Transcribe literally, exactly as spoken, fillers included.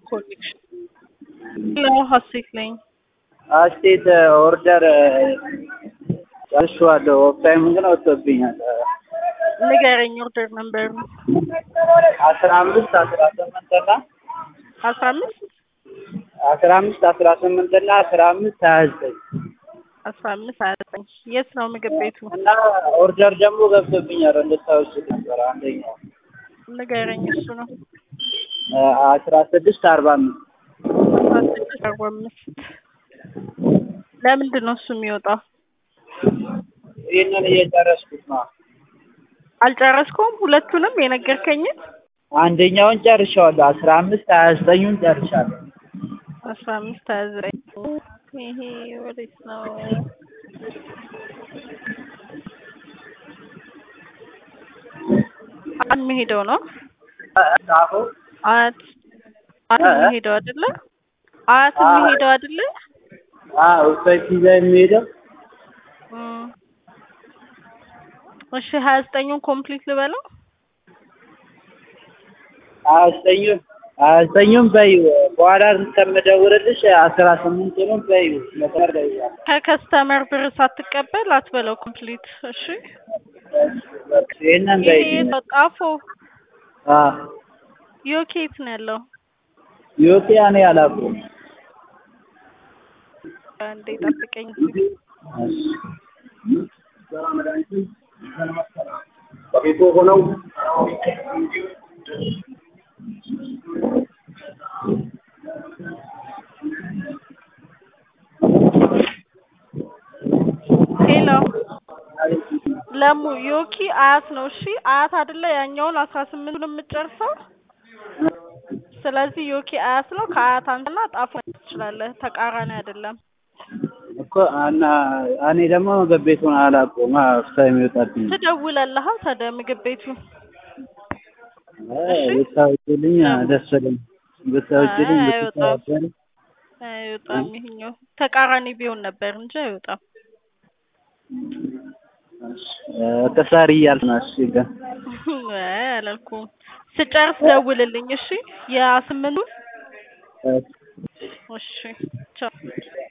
connection. Hello, Hasik Lane. አስቴት ኦርደር ጨርሼዋለሁ። ኦፍታይም ግን ወጥቶብኛል። ንገረኝ ኦርደር ነምበር አስራ አምስት አስራ ስምንት እና አስራ አምስት አስራ አምስት አስራ ስምንት እና አስራ አምስት ሀያ ዘጠኝ አስራ አምስት ሀያ ዘጠኝ የት ነው ምግብ ቤቱ? እና ኦርደር ደግሞ ገብቶብኛል። እንድታውስ ነበር አንደኛው ንገረኝ እሱ ነው አስራ ስድስት አርባ አምስት አስራ ስድስት አርባ አምስት ለምንድን ነው እሱ የሚወጣው? ይሄንን እየጨረስኩት ነው። አልጨረስኩም ሁለቱንም የነገርከኝን? አንደኛውን ጨርሻለሁ። አስራ አምስት ሀያ ዘጠኙን ጨርሻለሁ። አስራ አምስት ሀያ ዘጠኝ ይሄ ወዴት ነው? አን የሚሄደው ነው ጻፎ አት አት የሚሄደው አይደለ? አት የሚሄደው አይደለ? አዎ ፒዛ የሚሄደው እሺ ሀያ ዘጠኙን ኮምፕሊት ልበለው? ሀያ ዘጠኙን ሀያ ዘጠኙን በይው በኋላ እስከምደውልልሽ አስራ ስምንቱንም በይው መስመር ላይ ያለ ከከስተመር ብር ሳትቀበል አትበለው ኮምፕሊት። እሺ ይሄንን በይ ይሄ ተጣፎ አ ዮኬት ነው ያለው ዮኬ እኔ አላውቅም። አንዴ ጠብቀኝ። በቤቱ ሆነው ሄሎ ለሙ ዮኪ አያት ነው። እሺ አያት አይደለ? ያኛውን አስራ ስምንቱን የምትጨርሰው ስለዚህ ዮኪ አያት ነው። ከአያት አንተና ጣፎ ትችላለህ። ተቃራኒ አይደለም እኮ እና እኔ ደግሞ ምግብ ቤቱን አላውቀውም። አፍሳይ የሚወጣብኝ ትደውላለህ ታዲያ ምግብ ቤቱ እሺ ብታውቂልኝ ደስ ይለኝ። ብታውቂልኝ አይወጣም አይወጣም። ይሄኛው ተቃራኒ ቢሆን ነበር እንጂ አይወጣም። ከሳሪ እያልኩ እሺ ግን አላልኩም። ስጨርስ ደውልልኝ እሺ። ያ ስምንቱን እሺ ቻው